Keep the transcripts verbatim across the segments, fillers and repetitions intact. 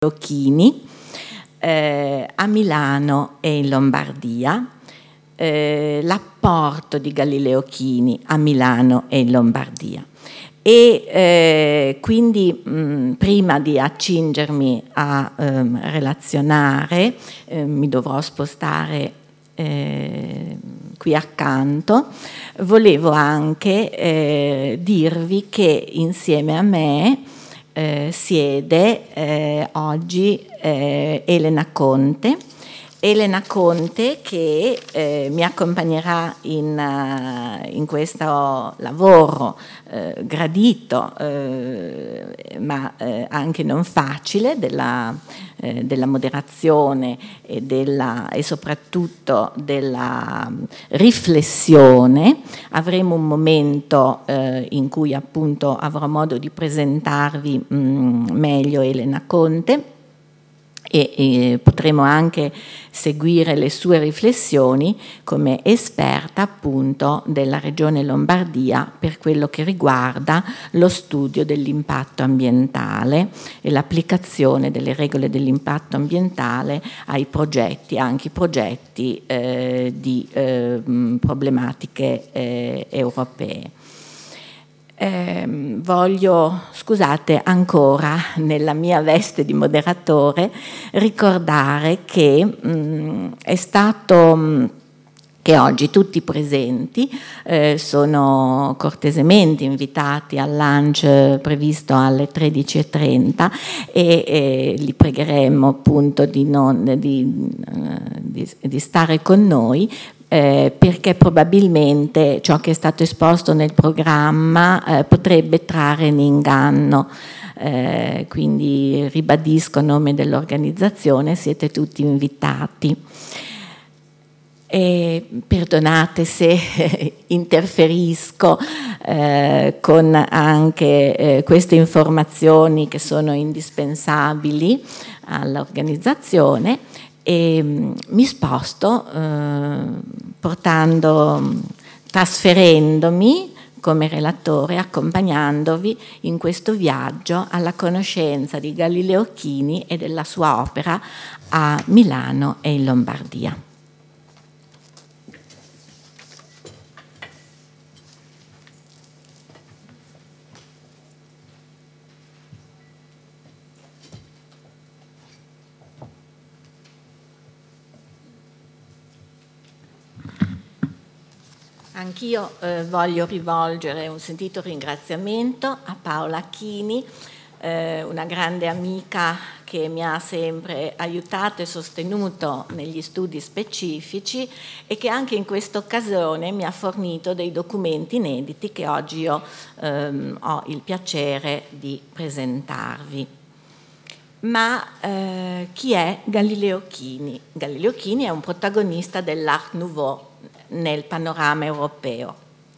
Occhini eh, a Milano e in Lombardia, eh, l'apporto di Galileo Chini a Milano e in Lombardia. E eh, quindi mh, prima di accingermi a ehm, relazionare, eh, mi dovrò spostare eh, qui accanto, volevo anche eh, dirvi che insieme a me Eh, siede eh, oggi eh, Elena Conte, Elena Conte che eh, mi accompagnerà in, uh, in questo lavoro eh, gradito eh, ma eh, anche non facile della, eh, della moderazione e, della, e soprattutto della riflessione. Avremo un momento eh, in cui appunto avrò modo di presentarvi mh, meglio Elena Conte e, e potremo anche seguire le sue riflessioni come esperta appunto della Regione Lombardia per quello che riguarda lo studio dell'impatto ambientale e l'applicazione delle regole dell'impatto ambientale ai progetti, anche i progetti eh, di eh, problematiche eh, europee. Eh, voglio, scusate, ancora nella mia veste di moderatore ricordare che mh, è stato mh, che oggi tutti i presenti eh, sono cortesemente invitati al lunch previsto alle tredici e trenta e, e li pregheremmo appunto di, non, di, di, di stare con noi. Eh, perché probabilmente ciò che è stato esposto nel programma eh, potrebbe trarre in inganno. Eh, quindi ribadisco a nome dell'organizzazione, siete tutti invitati. E perdonate se interferisco eh, con anche eh, queste informazioni che sono indispensabili all'organizzazione. E mh, mi sposto eh, portando, trasferendomi come relatore, accompagnandovi in questo viaggio alla conoscenza di Galileo Chini e della sua opera a Milano e in Lombardia. Anch'io eh, voglio rivolgere un sentito ringraziamento a Paola Chini, eh, una grande amica che mi ha sempre aiutato e sostenuto negli studi specifici e che anche in questa occasione mi ha fornito dei documenti inediti che oggi io ehm, ho il piacere di presentarvi. Ma eh, chi è Galileo Chini? Galileo Chini è un protagonista dell'Art Nouveau nel panorama europeo.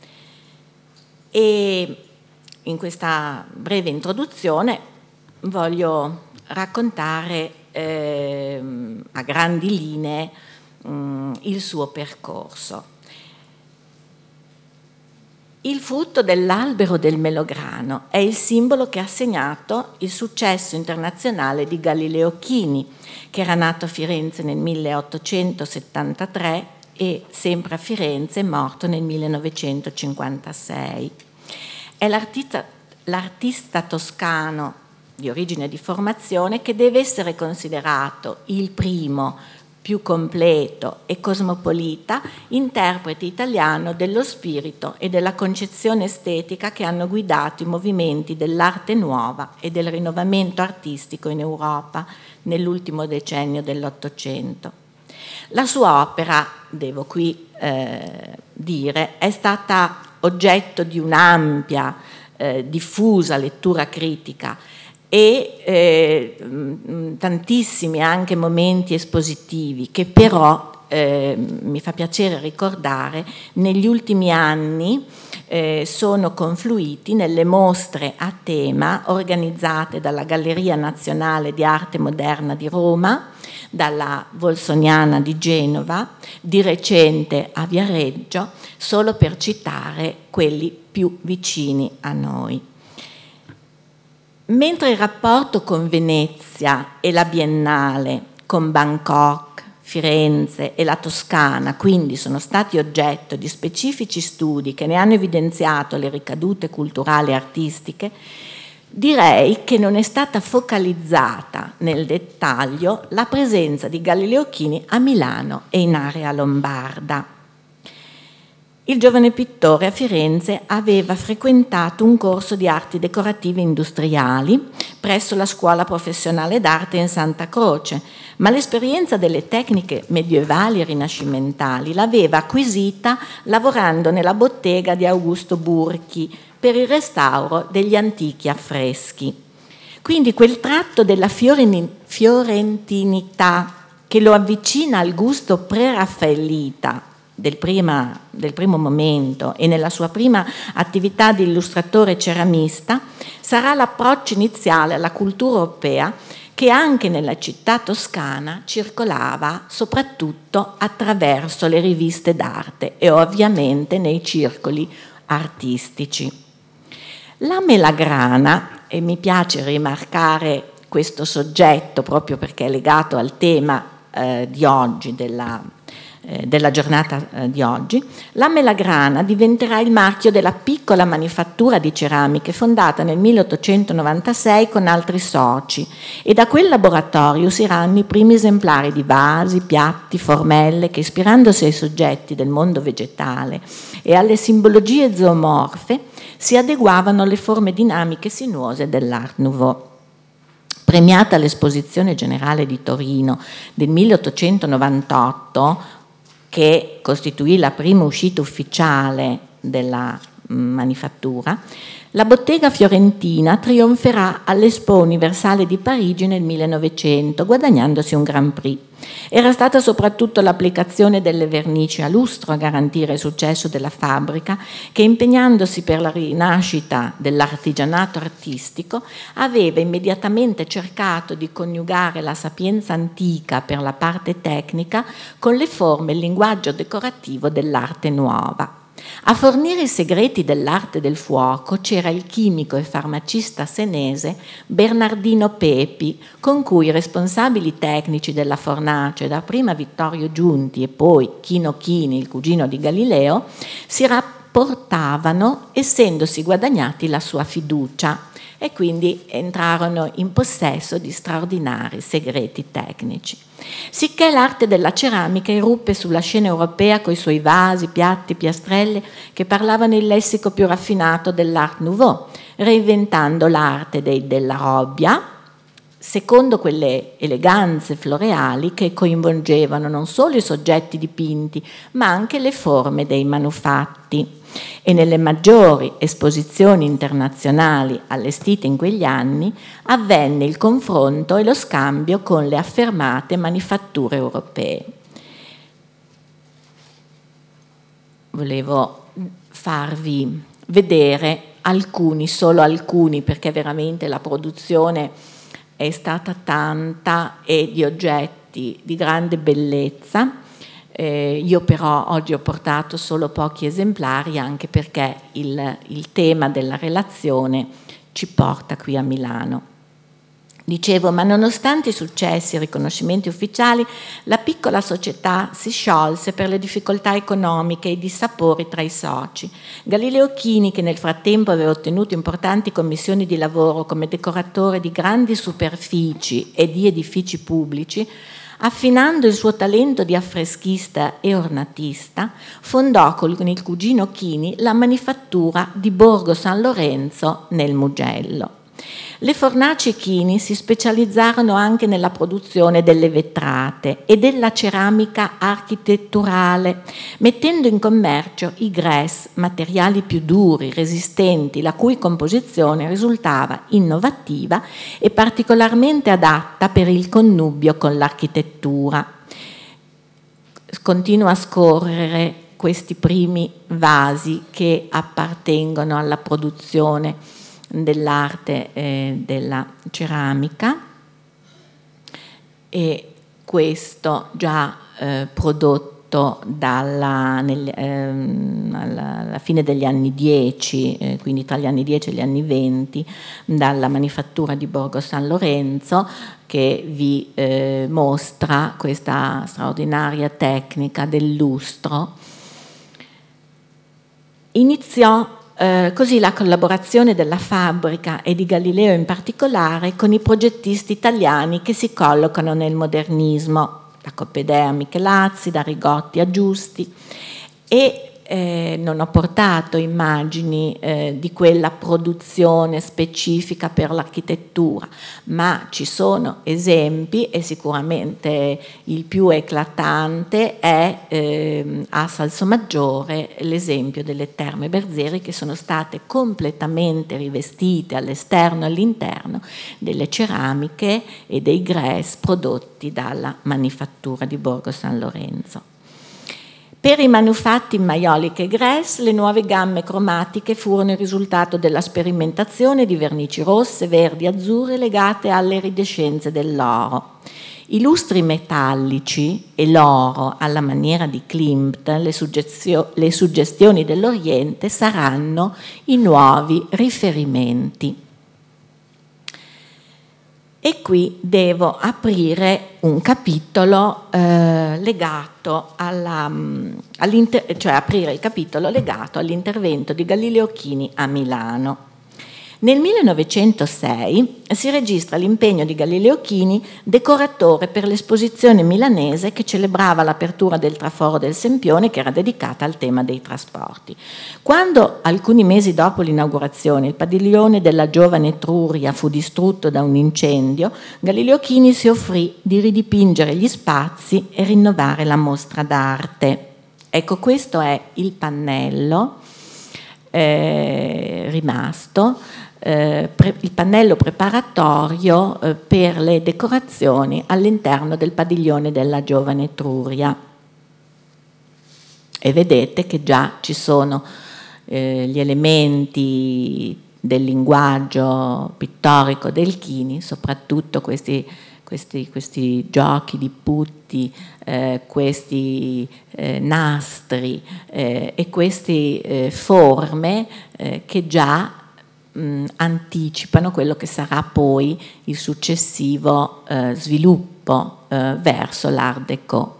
E in questa breve introduzione voglio raccontare eh, a grandi linee mh, il suo percorso. Il frutto dell'albero del melograno è il simbolo che ha segnato il successo internazionale di Galileo Chini, che era nato a Firenze nel milleottocentosettantatré e sempre a Firenze è morto nel millenovecentocinquantasei. È l'artista, l'artista toscano di origine e di formazione che deve essere considerato il primo, più completo e cosmopolita interprete italiano dello spirito e della concezione estetica che hanno guidato i movimenti dell'arte nuova e del rinnovamento artistico in Europa nell'ultimo decennio dell'Ottocento. La sua opera, devo qui eh, dire, è stata oggetto di un'ampia, eh, diffusa lettura critica e eh, tantissimi anche momenti espositivi che però, eh, mi fa piacere ricordare, negli ultimi anni eh, sono confluiti nelle mostre a tema organizzate dalla Galleria Nazionale di Arte Moderna di Roma, dalla Wolsoniana di Genova, di recente a Viareggio, solo per citare quelli più vicini a noi. mentre il rapporto con Venezia e la Biennale, con Bangkok, Firenze e la Toscana, quindi sono stati oggetto di specifici studi che ne hanno evidenziato le ricadute culturali e artistiche, direi che non è stata focalizzata nel dettaglio la presenza di Galileo Chini a Milano e in area lombarda. Il giovane pittore a Firenze aveva frequentato un corso di arti decorative industriali presso la Scuola Professionale d'Arte in Santa Croce, ma l'esperienza delle tecniche medievali e rinascimentali l'aveva acquisita lavorando nella bottega di Augusto Burchi per il restauro degli antichi affreschi. Quindi quel tratto della fiorentinità che lo avvicina al gusto pre-raffaellita del, prima, del primo momento e nella sua prima attività di illustratore ceramista sarà l'approccio iniziale alla cultura europea che anche nella città toscana circolava soprattutto attraverso le riviste d'arte e ovviamente nei circoli artistici. La melagrana, e mi piace rimarcare questo soggetto proprio perché è legato al tema eh, di oggi, della, eh, della giornata eh, di oggi, la melagrana diventerà il marchio della piccola manifattura di ceramiche fondata nel milleottocentonovantasei con altri soci, e da quel laboratorio usciranno i primi esemplari di vasi, piatti, formelle che, ispirandosi ai soggetti del mondo vegetale e alle simbologie zoomorfe, si adeguavano alle forme dinamiche e sinuose dell'Art Nouveau. Premiata all'Esposizione Generale di Torino del milleottocentonovantotto, che costituì la prima uscita ufficiale della manifattura, la bottega fiorentina trionferà all'Expo Universale di Parigi nel millenovecento, guadagnandosi un Grand Prix. Era stata soprattutto l'applicazione delle vernici a lustro a garantire il successo della fabbrica, che, impegnandosi per la rinascita dell'artigianato artistico, aveva immediatamente cercato di coniugare la sapienza antica per la parte tecnica con le forme e il linguaggio decorativo dell'arte nuova. A fornire i segreti dell'arte del fuoco c'era il chimico e farmacista senese Bernardino Pepi, con cui i responsabili tecnici della fornace, dapprima Vittorio Giunti e poi Chino Chini, il cugino di Galileo, si rapportavano essendosi guadagnati la sua fiducia, e quindi entrarono in possesso di straordinari segreti tecnici. Sicché l'arte della ceramica irruppe sulla scena europea coi suoi vasi, piatti, piastrelle che parlavano il lessico più raffinato dell'Art Nouveau, reinventando l'arte dei della robbia, secondo quelle eleganze floreali che coinvolgevano non solo i soggetti dipinti, ma anche le forme dei manufatti. E nelle maggiori esposizioni internazionali allestite in quegli anni avvenne il confronto e lo scambio con le affermate manifatture europee. Volevo farvi vedere alcuni, solo alcuni, perché veramente la produzione è stata tanta e di oggetti di grande bellezza. Eh, io però oggi ho portato solo pochi esemplari, anche perché il, il tema della relazione ci porta qui a Milano. Dicevo, ma nonostante i successi e i riconoscimenti ufficiali, la piccola società si sciolse per le difficoltà economiche e i dissapori tra i soci. Galileo Chini, che nel frattempo aveva ottenuto importanti commissioni di lavoro come decoratore di grandi superfici e di edifici pubblici, affinando il suo talento di affreschista e ornatista, fondò con il cugino Chini la manifattura di Borgo San Lorenzo nel Mugello. Le fornaci Chini si specializzarono anche nella produzione delle vetrate e della ceramica architetturale, mettendo in commercio i grès, materiali più duri, resistenti, la cui composizione risultava innovativa e particolarmente adatta per il connubio con l'architettura. Continuo a scorrere questi primi vasi che appartengono alla produzione dell'arte eh, della ceramica, e questo già eh, prodotto introdotto dalla, nel, ehm, alla, alla fine degli anni dieci, eh, quindi tra gli anni dieci e gli anni venti, dalla manifattura di Borgo San Lorenzo, che vi eh, mostra questa straordinaria tecnica del lustro. Iniziò eh, così la collaborazione della fabbrica e di Galileo in particolare con i progettisti italiani che si collocano nel modernismo, da Coppedea a Michelazzi, da Rigotti a Giusti, e eh, non ho portato immagini eh, di quella produzione specifica per l'architettura, ma ci sono esempi e sicuramente il più eclatante è eh, a Salsomaggiore l'esempio delle Terme Berzieri, che sono state completamente rivestite all'esterno e all'interno delle ceramiche e dei grès prodotti dalla manifattura di Borgo San Lorenzo. Per i manufatti in maioliche e grès, le nuove gamme cromatiche furono il risultato della sperimentazione di vernici rosse, verdi, azzurre legate alle iridescenze dell'oro. I lustri metallici e l'oro, alla maniera di Klimt, le, suggestio- le suggestioni dell'Oriente, saranno i nuovi riferimenti. E qui devo aprire un capitolo eh, legato alla, all'inter- cioè aprire il capitolo legato all'intervento di Galileo Chini a Milano. Nel millenovecentosei si registra l'impegno di Galileo Chini, decoratore per l'esposizione milanese che celebrava l'apertura del traforo del Sempione, che era dedicata al tema dei trasporti. Quando, alcuni mesi dopo l'inaugurazione, il padiglione della giovane Etruria fu distrutto da un incendio, Galileo Chini si offrì di ridipingere gli spazi e rinnovare la mostra d'arte. Ecco, questo è il pannello eh, rimasto, Eh, pre- il pannello preparatorio eh, per le decorazioni all'interno del padiglione della giovane Etruria. E vedete che già ci sono eh, gli elementi del linguaggio pittorico del Chini, soprattutto questi, questi, questi giochi di putti, eh, questi eh, nastri eh, e queste eh, forme eh, che già Mh, anticipano quello che sarà poi il successivo eh, sviluppo eh, verso l'Art Déco.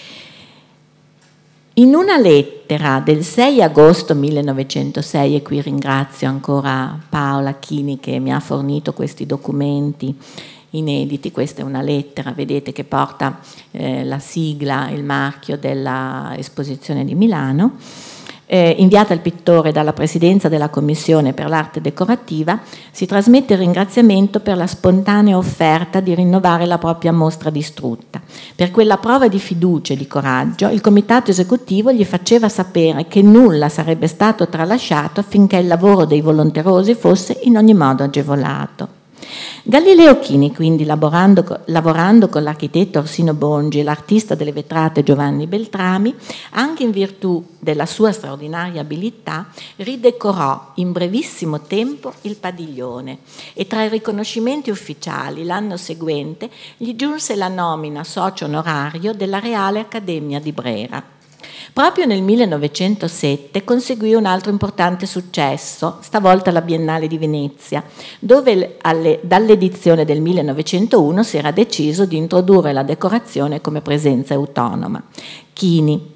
In una lettera del sei agosto millenovecentosei, e qui ringrazio ancora Paola Chini che mi ha fornito questi documenti inediti, questa è una lettera, vedete, che porta eh, la sigla, il marchio dell'esposizione di Milano, Eh, inviata al pittore dalla Presidenza della Commissione per l'Arte Decorativa, si trasmette il ringraziamento per la spontanea offerta di rinnovare la propria mostra distrutta. Per quella prova di fiducia e di coraggio, il Comitato Esecutivo gli faceva sapere che nulla sarebbe stato tralasciato affinché il lavoro dei volonterosi fosse in ogni modo agevolato. Galileo Chini, quindi, lavorando, lavorando con l'architetto Orsino Bongi e l'artista delle vetrate Giovanni Beltrami, anche in virtù della sua straordinaria abilità, ridecorò in brevissimo tempo il padiglione e tra i riconoscimenti ufficiali l'anno seguente gli giunse la nomina socio onorario della Reale Accademia di Brera. Proprio nel millenovecentosette conseguì un altro importante successo, stavolta la Biennale di Venezia, dove alle, dall'edizione del millenovecentouno si era deciso di introdurre la decorazione come presenza autonoma. Chini,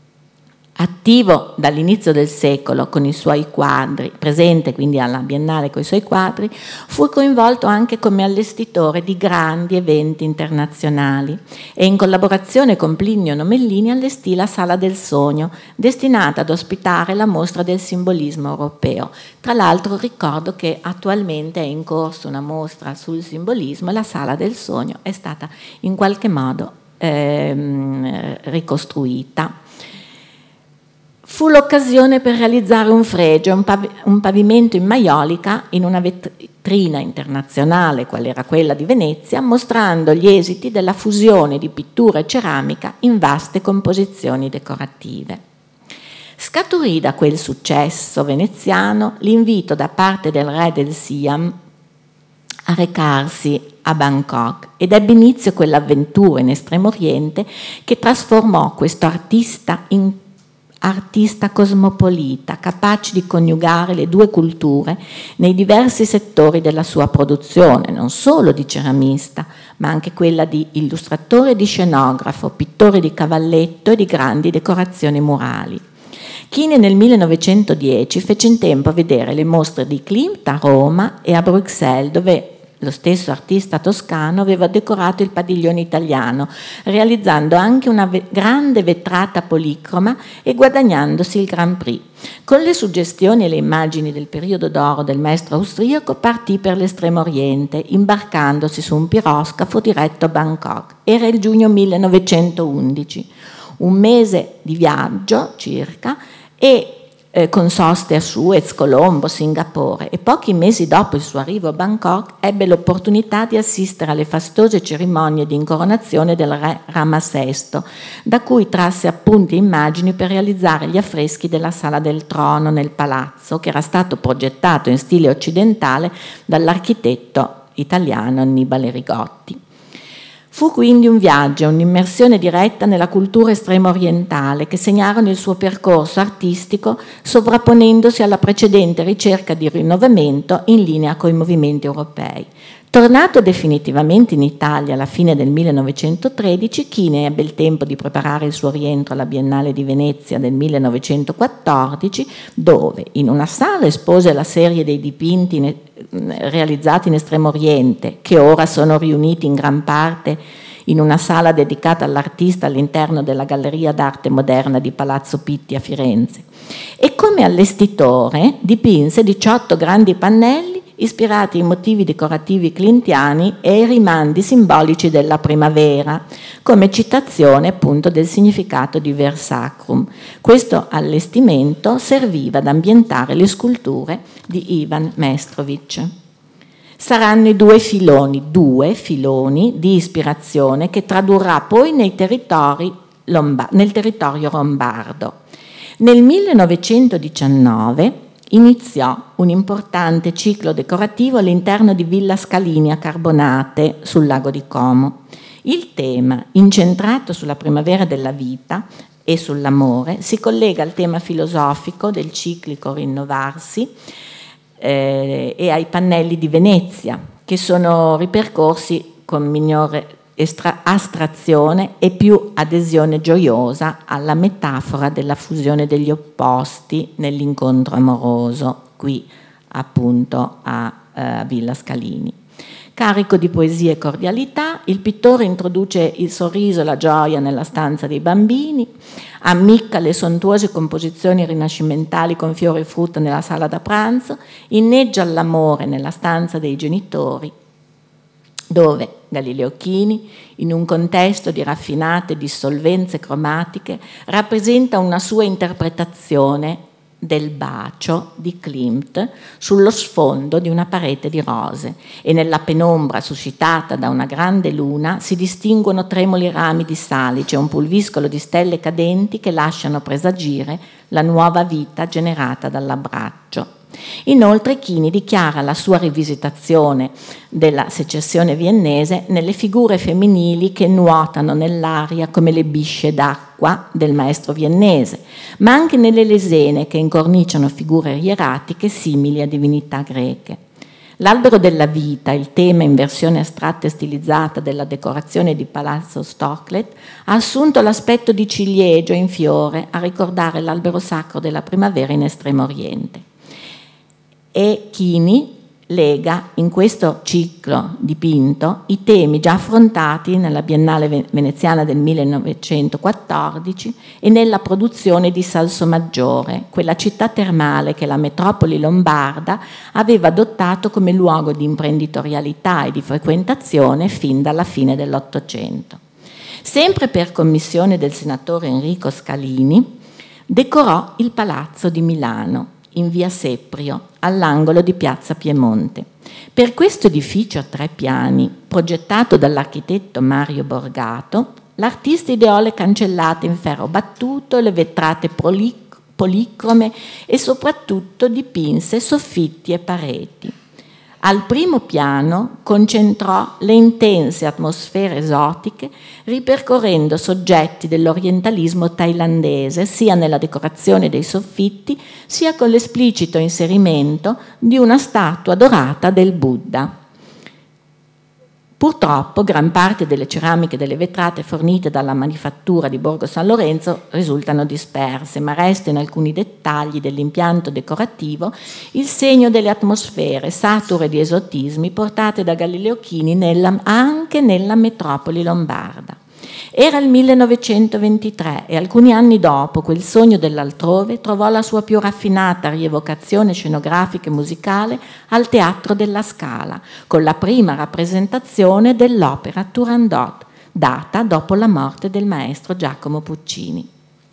attivo dall'inizio del secolo con i suoi quadri, presente quindi alla Biennale con i suoi quadri, fu coinvolto anche come allestitore di grandi eventi internazionali e in collaborazione con Plinio Nomellini allestì la Sala del Sogno, destinata ad ospitare la mostra del simbolismo europeo. Tra l'altro ricordo che attualmente è in corso una mostra sul simbolismo e la Sala del Sogno è stata in qualche modo ehm, ricostruita. Fu l'occasione per realizzare un fregio, un, pav- un pavimento in maiolica in una vetrina internazionale, qual era quella di Venezia, mostrando gli esiti della fusione di pittura e ceramica in vaste composizioni decorative. Scaturì da quel successo veneziano l'invito da parte del re del Siam a recarsi a Bangkok ed ebbe inizio quell'avventura in Estremo Oriente che trasformò questo artista in artista cosmopolita, capace di coniugare le due culture nei diversi settori della sua produzione, non solo di ceramista, ma anche quella di illustratore e di scenografo, pittore di cavalletto e di grandi decorazioni murali. Chini nel millenovecentodieci fece in tempo a vedere le mostre di Klimt a Roma e a Bruxelles, dove lo stesso artista toscano aveva decorato il padiglione italiano, realizzando anche una ve- grande vetrata policroma e guadagnandosi il Grand Prix. Con le suggestioni e le immagini del periodo d'oro del maestro austriaco partì per l'Estremo Oriente, imbarcandosi su un piroscafo diretto a Bangkok. Era il giugno millenovecentoundici, un mese di viaggio circa, e Eh, con soste a Suez, Colombo, Singapore, e pochi mesi dopo il suo arrivo a Bangkok ebbe l'opportunità di assistere alle fastose cerimonie di incoronazione del re Rama sesto, da cui trasse appunti e immagini per realizzare gli affreschi della Sala del Trono nel palazzo, che era stato progettato in stile occidentale dall'architetto italiano Annibale Rigotti. Fu quindi un viaggio, un'immersione diretta nella cultura estremo orientale che segnarono il suo percorso artistico, sovrapponendosi alla precedente ricerca di rinnovamento in linea con i movimenti europei. Tornato definitivamente in Italia alla fine del millenovecentotredici, Chini ebbe il tempo di preparare il suo rientro alla Biennale di Venezia del millenovecentoquattordici, dove in una sala espose la serie dei dipinti in, realizzati in Estremo Oriente, che ora sono riuniti in gran parte in una sala dedicata all'artista all'interno della Galleria d'Arte Moderna di Palazzo Pitti a Firenze. E come allestitore dipinse diciotto grandi pannelli ispirati ai motivi decorativi clintiani e ai rimandi simbolici della primavera, come citazione appunto del significato di Versacrum. Questo allestimento serviva ad ambientare le sculture di Ivan Mestrovic. Saranno i due filoni, due filoni di ispirazione che tradurrà poi nei territori lomba- nel territorio lombardo. Nel millenovecentodiciannove iniziò un importante ciclo decorativo all'interno di Villa Scalini a Carbonate sul lago di Como. Il tema, incentrato sulla primavera della vita e sull'amore, si collega al tema filosofico del ciclico rinnovarsi eh, e ai pannelli di Venezia, che sono ripercorsi con minore Estra- astrazione e più adesione gioiosa alla metafora della fusione degli opposti nell'incontro amoroso, qui appunto a uh, Villa Scalini. Carico di poesia e cordialità, il pittore introduce il sorriso e la gioia nella stanza dei bambini, ammicca le sontuose composizioni rinascimentali con fiori e frutta nella sala da pranzo, inneggia all'amore nella stanza dei genitori, dove Galileo Chini, in un contesto di raffinate dissolvenze cromatiche, rappresenta una sua interpretazione del bacio di Klimt sullo sfondo di una parete di rose, e nella penombra suscitata da una grande luna si distinguono tremoli rami di salice e un pulviscolo di stelle cadenti che lasciano presagire la nuova vita generata dall'abbraccio. Inoltre Chini dichiara la sua rivisitazione della secessione viennese nelle figure femminili che nuotano nell'aria come le bisce d'acqua del maestro viennese, ma anche nelle lesene che incorniciano figure ieratiche simili a divinità greche. L'albero della vita, il tema in versione astratta e stilizzata della decorazione di Palazzo Stocklet, ha assunto l'aspetto di ciliegio in fiore a ricordare l'albero sacro della primavera in Estremo Oriente. E Chini lega in questo ciclo dipinto i temi già affrontati nella Biennale veneziana del millenovecentoquattordici e nella produzione di Salsomaggiore, quella città termale che la metropoli lombarda aveva adottato come luogo di imprenditorialità e di frequentazione fin dalla fine dell'Ottocento. Sempre per commissione del senatore Enrico Scalini, decorò il Palazzo di Milano, in via Seprio, all'angolo di piazza Piemonte. Per questo edificio a tre piani, progettato dall'architetto Mario Borgato, l'artista ideò le cancellate in ferro battuto, le vetrate policrome e soprattutto dipinse soffitti e pareti. Al primo piano concentrò le intense atmosfere esotiche, ripercorrendo soggetti dell'orientalismo thailandese sia nella decorazione dei soffitti, sia con l'esplicito inserimento di una statua dorata del Buddha. Purtroppo gran parte delle ceramiche e delle vetrate fornite dalla manifattura di Borgo San Lorenzo risultano disperse, ma resta in alcuni dettagli dell'impianto decorativo il segno delle atmosfere sature di esotismi portate da Galileo Chini nella, anche nella metropoli lombarda. Era il millenovecentoventitré e alcuni anni dopo quel sogno dell'altrove trovò la sua più raffinata rievocazione scenografica e musicale al Teatro della Scala, con la prima rappresentazione dell'opera Turandot, data dopo la morte del maestro Giacomo Puccini.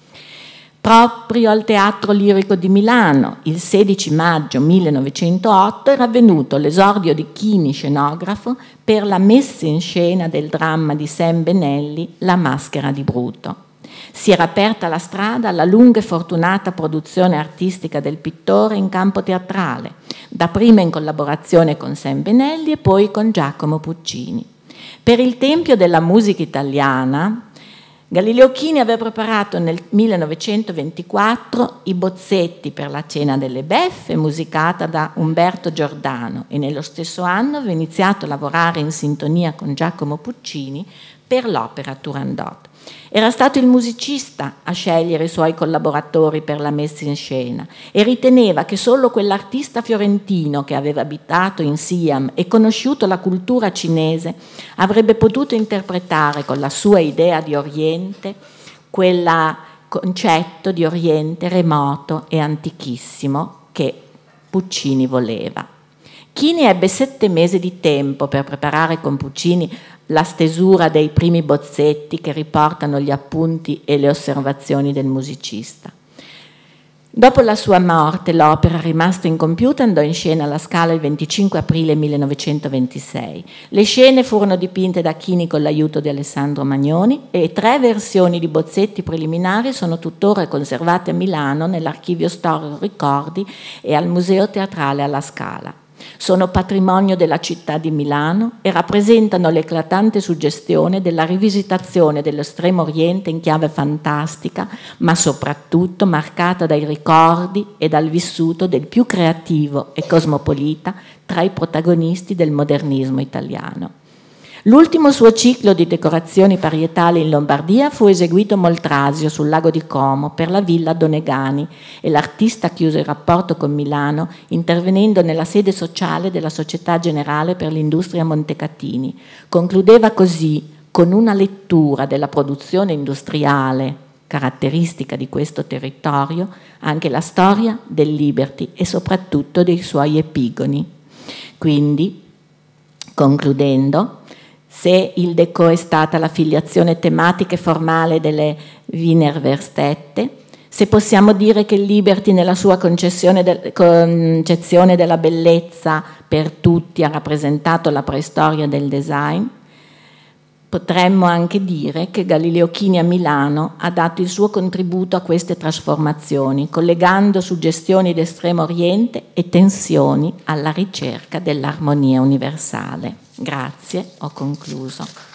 Proprio al Teatro Lirico di Milano, il sedici maggio millenovecentootto, era avvenuto l'esordio di Chini scenografo per la messa in scena del dramma di Sam Benelli, La maschera di Bruto. Si era aperta la strada alla lunga e fortunata produzione artistica del pittore in campo teatrale, dapprima in collaborazione con Sam Benelli e poi con Giacomo Puccini. Per il Tempio della Musica Italiana, Galileo Chini aveva preparato nel millenovecentoventiquattro i bozzetti per la Cena delle Beffe, musicata da Umberto Giordano, e nello stesso anno aveva iniziato a lavorare in sintonia con Giacomo Puccini per l'opera Turandot. Era stato il musicista a scegliere i suoi collaboratori per la messa in scena e riteneva che solo quell'artista fiorentino che aveva abitato in Siam e conosciuto la cultura cinese avrebbe potuto interpretare con la sua idea di Oriente quel concetto di Oriente remoto e antichissimo che Puccini voleva. Chini ebbe sette mesi di tempo per preparare con Puccini la stesura dei primi bozzetti che riportano gli appunti e le osservazioni del musicista. Dopo la sua morte, l'opera, rimasta incompiuta, andò in scena alla Scala il venticinque aprile millenovecentoventisei. Le scene furono dipinte da Chini con l'aiuto di Alessandro Magnoni e tre versioni di bozzetti preliminari sono tuttora conservate a Milano nell'Archivio Storico Ricordi e al Museo Teatrale alla Scala. Sono patrimonio della città di Milano e rappresentano l'eclatante suggestione della rivisitazione dell'Estremo Oriente in chiave fantastica, ma soprattutto marcata dai ricordi e dal vissuto del più creativo e cosmopolita tra i protagonisti del modernismo italiano. L'ultimo suo ciclo di decorazioni parietali in Lombardia fu eseguito a Moltrasio, sul lago di Como, per la Villa Donegani, e l'artista chiuse il rapporto con Milano intervenendo nella sede sociale della Società Generale per l'Industria Montecatini. Concludeva così, con una lettura della produzione industriale caratteristica di questo territorio, anche la storia del Liberty e soprattutto dei suoi epigoni. Quindi, concludendo, se il Déco è stata la filiazione tematica e formale delle Wiener Werkstätte, se possiamo dire che il Liberty nella sua concezione della bellezza per tutti ha rappresentato la preistoria del design, potremmo anche dire che Galileo Chini a Milano ha dato il suo contributo a queste trasformazioni, collegando suggestioni d'Estremo Oriente e tensioni alla ricerca dell'armonia universale. Grazie, ho concluso.